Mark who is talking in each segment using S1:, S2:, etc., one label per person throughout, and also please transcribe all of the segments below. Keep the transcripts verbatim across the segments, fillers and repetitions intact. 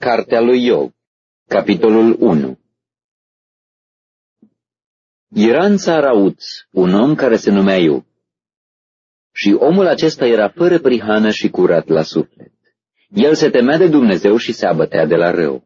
S1: Cartea lui Iov, capitolul unu. Era în țara Uț un om care se numea Iov. Și omul acesta era fără prihană și curat la suflet. El se temea de Dumnezeu și se abătea de la rău.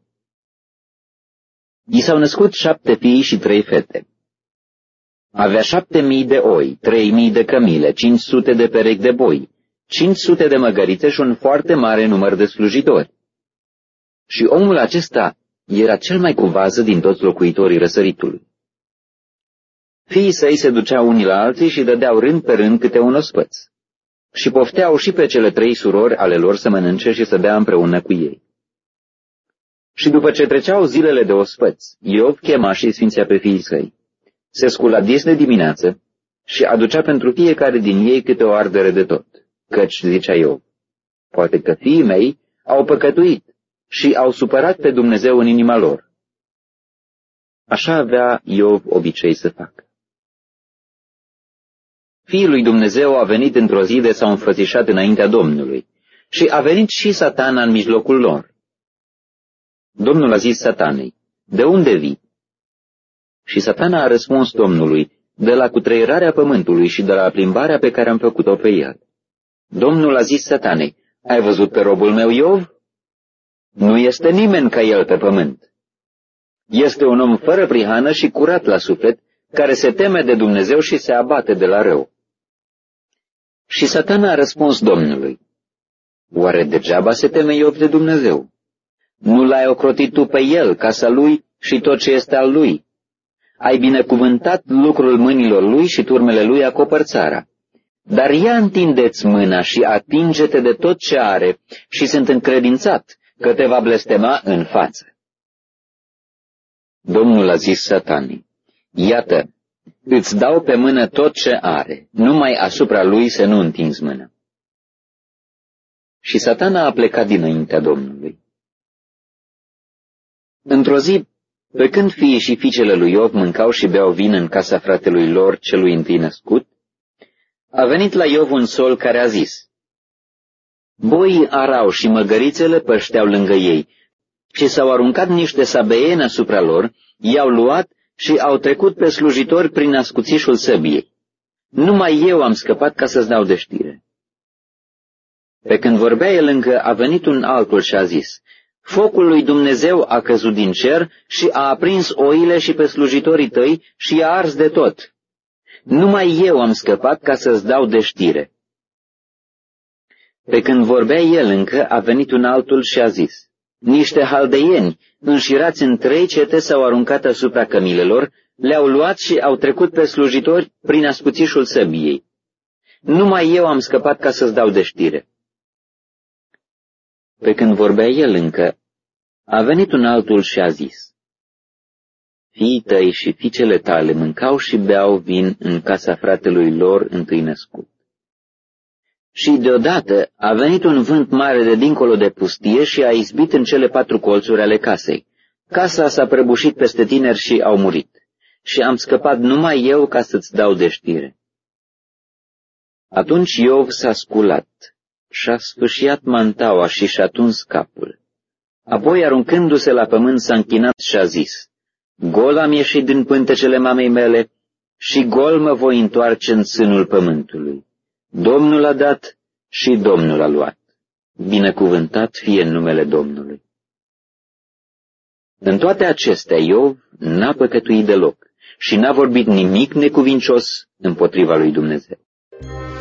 S1: I s-au născut șapte fii și trei fete. Avea șapte mii de oi, trei mii de cămile, cinci sute de perechi de boi, cinci sute de măgărițe și un foarte mare număr de slujitori. Și omul acesta era cel mai cu vază din toți locuitorii răsăritului. Fiii săi se duceau unii la alții și dădeau rând pe rând câte un ospăț. Și pofteau și pe cele trei surori ale lor să mănânce și să bea împreună cu ei. Și după ce treceau zilele de ospăț, Iov chema și sfințea pe fiii săi. Se scula dis de dimineață și aducea pentru fiecare din ei câte o ardere de tot, căci, zicea Iov, poate că fiii mei au păcătuit și au supărat pe Dumnezeu în inima lor. Așa avea Iov obicei să facă. Fiul lui Dumnezeu a venit într-o zi de s-au înfățișat înaintea Domnului și a venit și Satana în mijlocul lor. Domnul a zis Satanei, de unde vii? Și Satana a răspuns Domnului, de la cutreierarea pământului și de la plimbarea pe care am făcut-o pe el. Domnul a zis Satanei, ai văzut pe robul meu Iov? Nu este nimeni ca el pe pământ. Este un om fără prihană și curat la suflet, care se teme de Dumnezeu și se abate de la rău. Și Satana a răspuns Domnului, oare degeaba se teme Iov de Dumnezeu? Nu l-ai ocrotit tu pe el, casa lui și tot ce este al lui? Ai binecuvântat lucrul mâinilor lui și turmele lui acopăr țara. Dar ia întindeți mâna și atinge-te de tot ce are și sunt încredințat că te va blestema în față. Domnul a zis Satanei, iată, îți dau pe mână tot ce are, numai asupra lui să nu întinzi mâna. Și Satana a plecat dinaintea Domnului. Într-o zi, pe când fiii și fiicele lui Iov mâncau și beau vin în casa fratelui lor celui întâi născut, a venit la Iov un sol care a zis, boii arau și măgărițele pășteau lângă ei și s-au aruncat niște sabeieni asupra lor, i-au luat și au trecut pe slujitori prin ascuțișul săbiei. Numai eu am scăpat ca să-ți dau de știre. Pe când vorbea el încă, a venit un altul și a zis, focul lui Dumnezeu a căzut din cer și a aprins oile și pe slujitorii tăi și i-a ars de tot. Numai eu am scăpat ca să-ți dau de știre. Pe când vorbea el încă, a venit un altul și a zis, niște haldeieni, înșirați în trei cete, s-au aruncat asupra cămilelor, le-au luat și au trecut pe slujitori prin ascuțișul săbiei. Numai eu am scăpat ca să-ți dau de știre. Pe când vorbea el încă, a venit un altul și a zis, fiii tăi și fiicele tale mâncau și beau vin în casa fratelui lor întâi născut. Și deodată a venit un vânt mare de dincolo de pustie și a izbit în cele patru colțuri ale casei. Casa s-a prăbușit peste tineri și au murit. Și am scăpat numai eu ca să-ți dau de știre. Atunci Iov s-a sculat și-a sfâșiat mantaua și și-a tuns capul. Apoi, aruncându-se la pământ, s-a închinat și a zis, gol am ieșit din pântecele mamei mele și gol mă voi întoarce în sânul pământului. Domnul a dat și Domnul a luat. Binecuvântat fie în numele Domnului. În toate acestea, Iov n-a păcătuit deloc și n-a vorbit nimic necuvincios împotriva lui Dumnezeu.